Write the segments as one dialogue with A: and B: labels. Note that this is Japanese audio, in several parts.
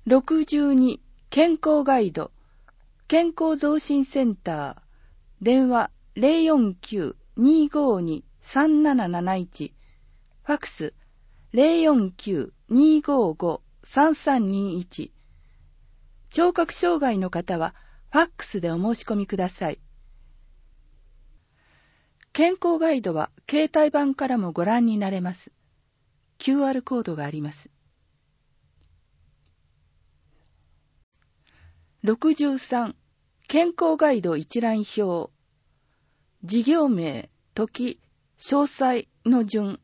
A: 62健康ガイド健康増進センター電話 049-252-3771 ファックス 049-255-3321 聴覚障害の方はファックスでお申し込みください。健康ガイドは携帯版からもご覧になれます。QR コードがあります。63健康ガイド一覧表事業名、時、詳細の順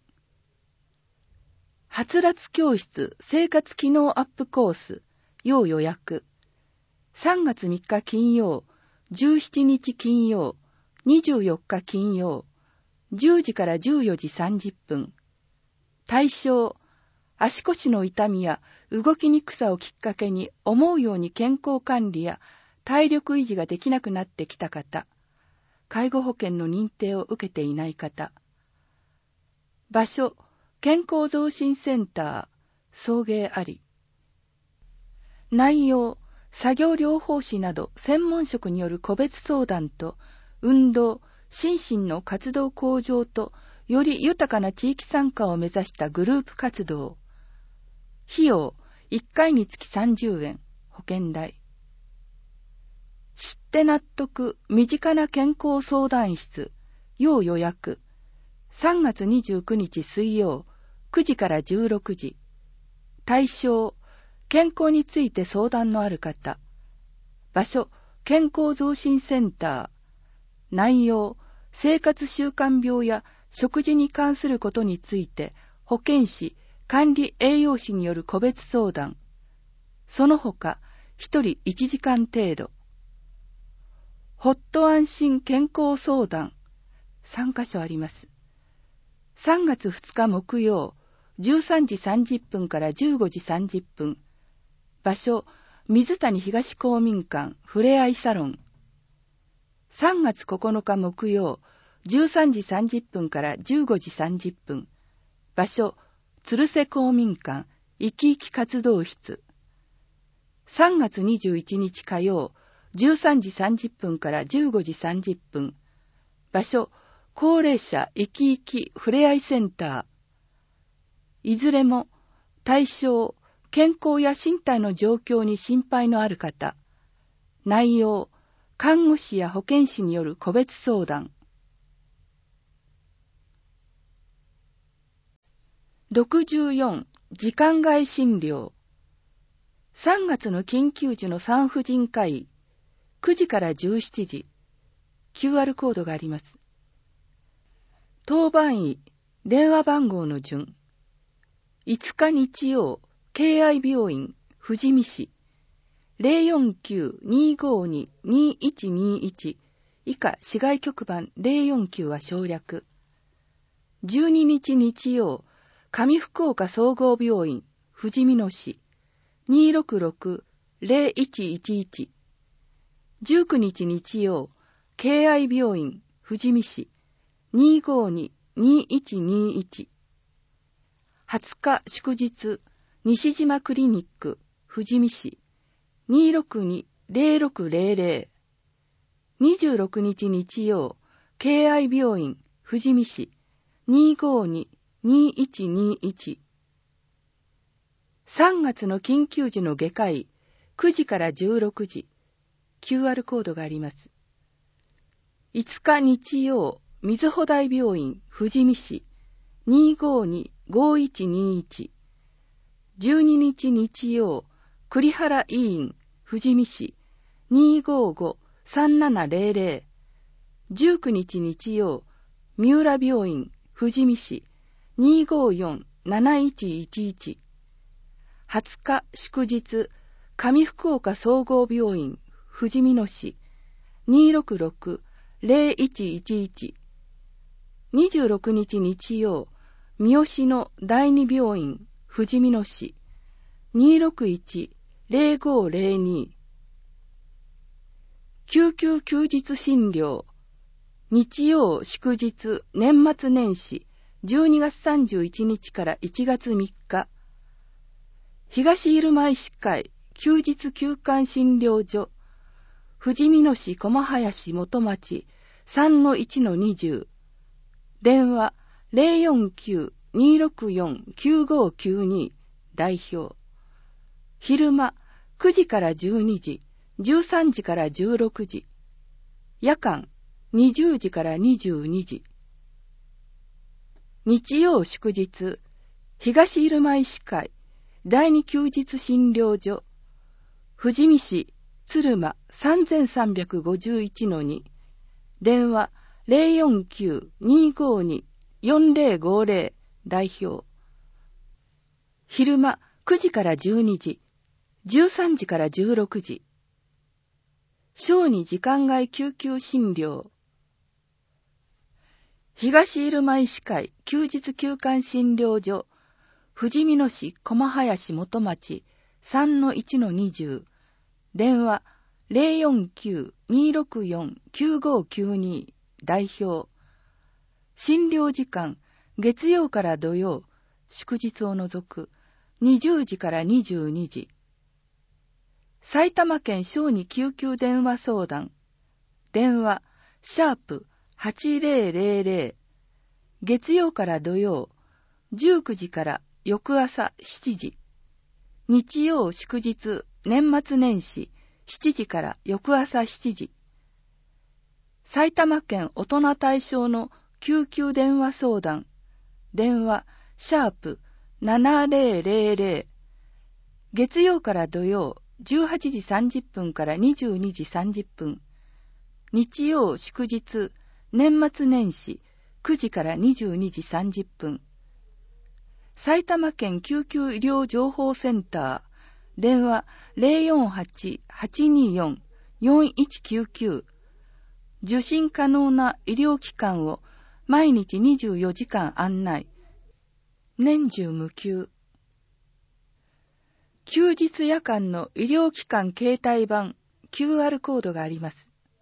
A: はつらつ教室生活機能アップコース要予約3月3日金曜17日金曜24日金曜10時から14時30分対象足腰の痛みや動きにくさをきっかけに思うように健康管理や体力維持ができなくなってきた方、介護保険の認定を受けていない方。場所、健康増進センター、送迎あり。内容、作業療法士など専門職による個別相談と運動、心身の活動向上とより豊かな地域参加を目指したグループ活動。費用、1回につき30円、保険代。知って納得、身近な健康相談室、要予約。3月29日水曜、9時から16時。対象、健康について相談のある方。場所、健康増進センター。内容、生活習慣病や食事に関することについて、保健師、管理栄養士による個別相談。その他、1人1時間程度。ほっと安心健康相談。3カ所あります。3月2日木曜、13時30分から15時30分。場所、水谷東公民館ふれあいサロン。3月9日木曜、13時30分から15時30分。場所、鶴瀬公民館生き生き活動室。3月21日火曜、13時30分から15時30分。場所、高齢者生き生きふれあいセンター。いずれも、対象、健康や身体の状況に心配のある方。内容、看護師や保健師による個別相談。64時間外診療3月の緊急時の産婦人科医9時から17時 QR コードがあります。当番医電話番号の順5日日曜敬愛病院富士見市 049-252-2121 以下市外局番049は省略12日日曜上福岡総合病院富士見野市 266-0111 19日日曜敬愛病院富士見市 252-2121 20日祝日西島クリニック富士見市 262-0600 26日日曜敬愛病院富士見市 252-2121 3月の緊急時の外科医9時から16時 QR コードがあります。5日日曜水穂台病院富士見市 252-5121 12日日曜栗原医院富士見市 255-3700 19日日曜三浦病院富士見市 254-7111 20日祝日上福岡総合病院富士見野市 266-0111 26日日曜三好の第二病院富士見野市 261-0502 救急休日診療日曜祝日年末年始12月31日から1月3日東入間医師会休日休館診療所、富士見野市駒林元町 3-1-20、電話 049-264-9592 代表。昼間9時から12時、13時から16時。夜間20時から22時。日曜祝日、東入間医師会第二休日診療所、富士見市鶴間 3351-2、電話 049-252-4050 代表。昼間9時から12時、13時から16時。小児時間外救急診療。東入間医師会休日休館診療所、富士見野市駒林元町 3-1-20、電話 049-264-9592 代表。診療時間、月曜から土曜、祝日を除く20時から22時。埼玉県小児救急電話相談。電話、#8000。月曜から土曜、19時から翌朝7時。日曜祝日、年末年始、7時から翌朝7時。埼玉県大人対象の救急電話相談。電話、#7000。月曜から土曜、18時30分から22時30分。日曜祝日、年末年始、9時から22時30分。埼玉県救急医療情報センター。電話 048-824-4199。受診可能な医療機関を毎日24時間案内。年中無休。休日夜間の医療機関携帯版 QR コードがあります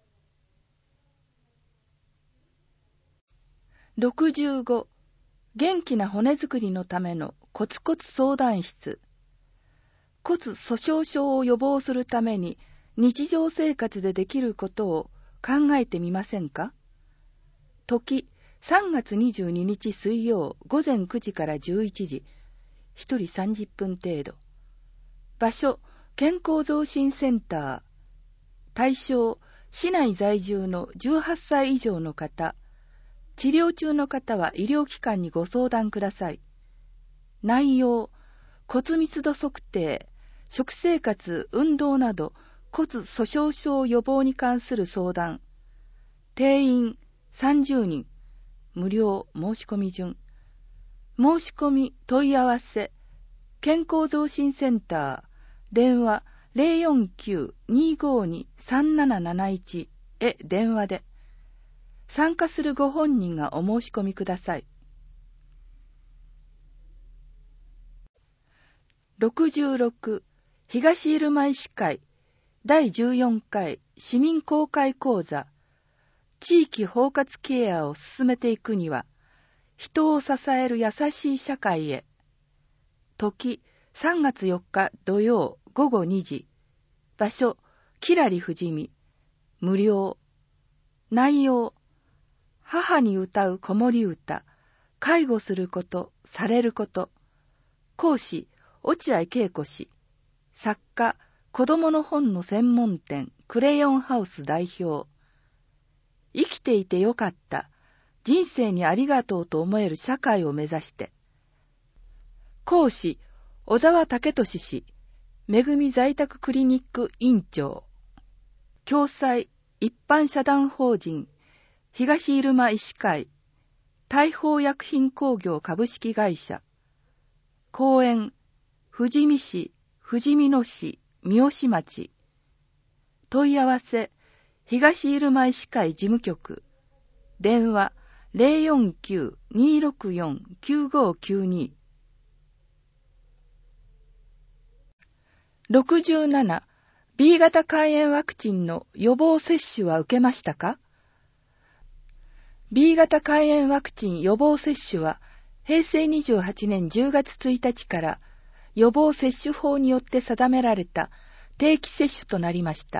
A: 。65、元気な骨づくりのためのコツコツ相談室。骨粗鬆症を予防するために日常生活でできることを考えてみませんか？時、3月22日水曜午前9時から11時、1人30分程度。場所、健康増進センター。対象、市内在住の18歳以上の方。治療中の方は医療機関にご相談ください。内容、骨密度測定、食生活、運動など骨粗鬆症予防に関する相談。定員30人。無料申し込み順。申し込み問い合わせ。健康増進センター。電話 049-252-3771 へ電話で。参加するご本人がお申し込みください。66、東入間医師会第14回市民公開講座。地域包括ケアを進めていくには、人を支える優しい社会へ。時、3月4日土曜午後2時。場所、きらり富士見。無料。内容、母に歌う子守歌、介護すること、されること。講師、落合恵子氏。作家、子供の本の専門店、クレヨンハウス代表。生きていてよかった。人生にありがとうと思える社会を目指して。講師、小沢武俊氏。めぐみ在宅クリニック院長。共催、一般社団法人、東入間医師会、大宝薬品工業株式会社。講演、富士見市、富士見野市、三好町。問い合わせ、東入間医師会事務局。電話、049-264-9592。67、B 型肝炎ワクチンの予防接種は受けましたか？ B 型肝炎ワクチン予防接種は平成28年10月1日から予防接種法によって定められた定期接種となりました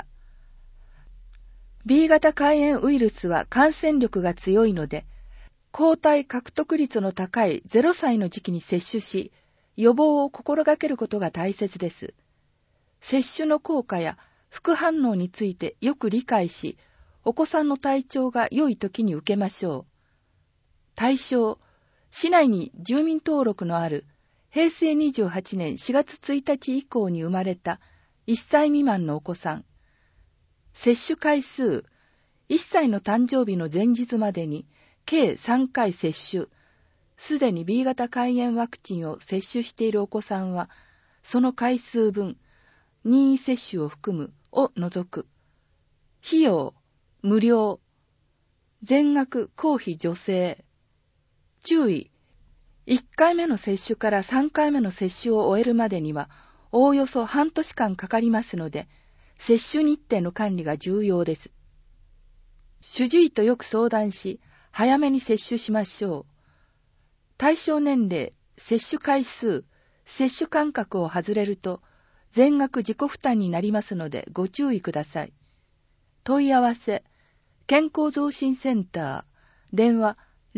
A: 。B 型肝炎ウイルスは感染力が強いので、抗体獲得率の高い0歳の時期に接種し、予防を心がけることが大切です。接種の効果や副反応についてよく理解し、お子さんの体調が良い時に受けましょう。対象、市内に住民登録のある平成28年4月1日以降に生まれた1歳未満のお子さん。接種回数、1歳の誕生日の前日までに計3回接種。すでに B 型肝炎ワクチンを接種しているお子さんは、その回種分、任意接種を含むを除く。費用、無料。全額公費助成。注意。1回目の接種から3回目の接種を終えるまでには、おおよそ半年間かかりますので、接種日程の管理が重要です。主治医とよく相談し、早めに接種しましょう。対象年齢、接種回数、接種間隔を外れると、全額自己負担になりますのでご注意ください。問い合わせ、健康増進センター、電話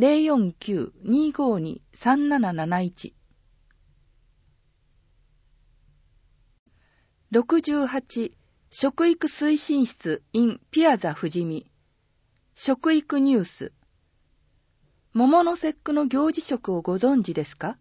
A: 049-252-3771。68、食育推進室 in ピアザ富士見。食育ニュース。桃の節句の行事食をご存知ですか？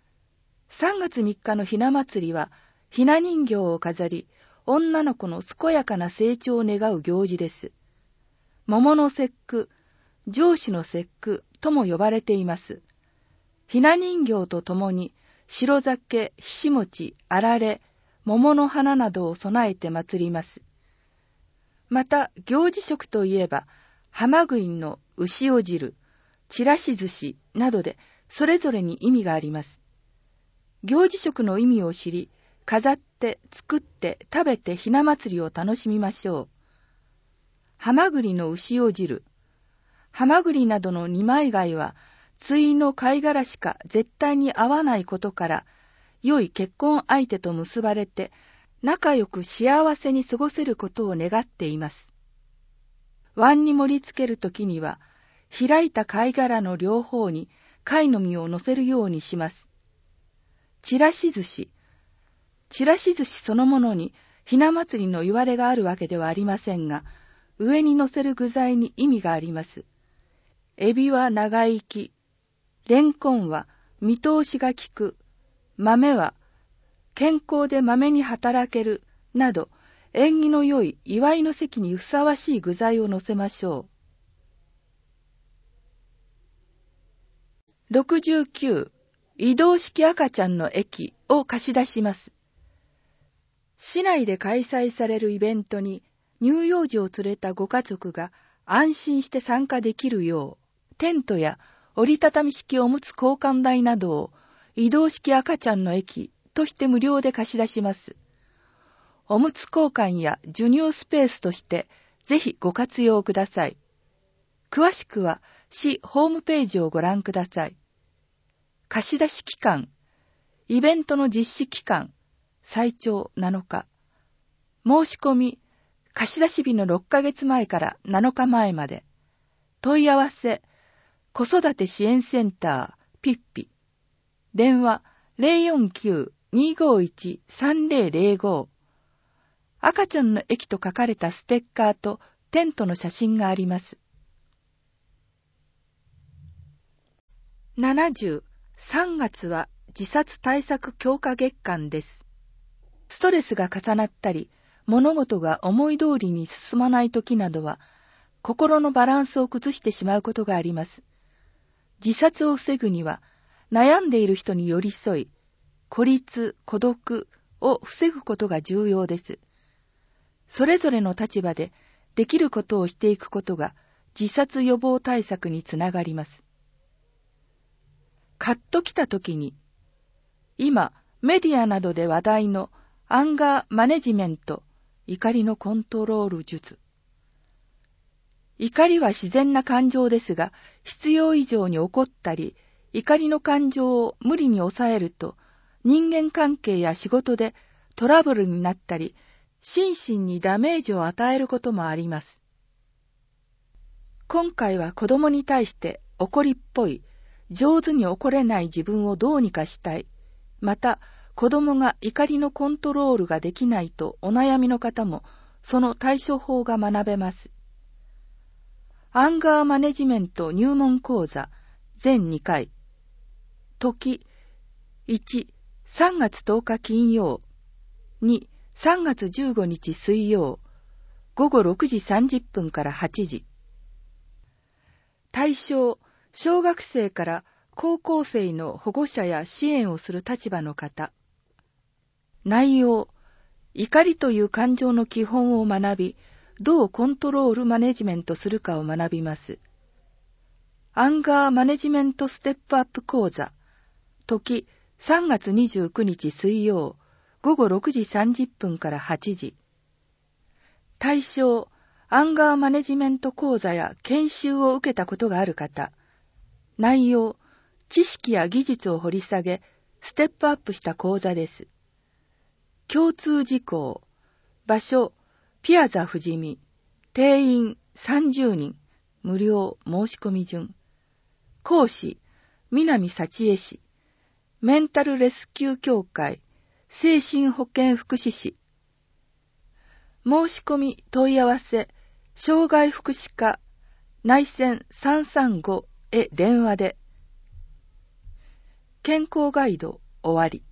A: 3 月3日のひな祭りは、ひな人形を飾り、女の子の健やかな成長を願う行事です。桃の節句、上司の節句とも呼ばれています。ひな人形とともに、白酒、ひし餅、あられ、桃の花などを備えて祭ります。また、行事食といえば、はまぐりの牛尾汁、ちらし寿司などでそれぞれに意味があります。行事食の意味を知り、飾って、作って、食べてひな祭りを楽しみましょう。はまぐりの牛尾汁。はまぐりなどの二枚貝は、対の貝殻しか絶対に合わないことから、良い結婚相手と結ばれて、仲良く幸せに過ごせることを願っています。碗に盛り付けるときには、開いた貝殻の両方に貝の実を乗せるようにします。ちらし寿司。ちらし寿司そのものにひな祭りの言われがあるわけではありませんが、上に乗せる具材に意味があります。エビは長生き、レンコンは見通しが利く、豆は健康でまめに働ける、など縁起の良い祝いの席にふさわしい具材を乗せましょう。69、移動式赤ちゃんの駅を貸し出します。市内で開催されるイベントに乳幼児を連れたご家族が安心して参加できるよう、テントや折りたたみ式おむつ交換台などを移動式赤ちゃんの駅として無料で貸し出します。おむつ交換や授乳スペースとしてぜひご活用ください。詳しくは市ホームページをご覧ください。貸し出し期間、イベントの実施期間、最長7日。申し込み、貸し出し日の6ヶ月前から7日前まで。問い合わせ、子育て支援センター、ピッピ。電話、049-251-3005。赤ちゃんの駅と書かれたステッカーとテントの写真があります。70、3月は自殺対策強化月間です。ストレスが重なったり、物事が思い通りに進まないときなどは、心のバランスを崩してしまうことがあります。自殺を防ぐには、悩んでいる人に寄り添い、孤立、孤独を防ぐことが重要です。それぞれの立場でできることをしていくことが自殺予防対策につながります。カッときたときに、今メディアなどで話題のアンガーマネジメント、怒りのコントロール術。怒りは自然な感情ですが、必要以上に怒ったり、怒りの感情を無理に抑えると、 人間関係や仕事でトラブルになったり、心身にダメージを与えることもあります。今回は子供に対して怒りっぽい、上手に怒れない自分をどうにかしたい、また子供が怒りのコントロールができないとお悩みの方もその対処法が学べます。アンガーマネジメント入門講座全2回。時1、3月10日金曜。2、3月15日水曜。午後6時30分から8時。対象、小学生から高校生の保護者や支援をする立場の方。内容、怒りという感情の基本を学び、どうコントロールマネジメントするかを学びます。アンガーマネジメントステップアップ講座。時、3月29日水曜、午後6時30分から8時。対象、アンガーマネジメント講座や研修を受けたことがある方。内容、知識や技術を掘り下げ、ステップアップした講座です。共通事項、場所、ピアザ富士見、定員30人、無料申し込み順。講師、南幸恵氏、メンタルレスキュー協会、精神保健福祉士。申し込み問い合わせ、障害福祉課内線335へ電話で。健康ガイド終わり。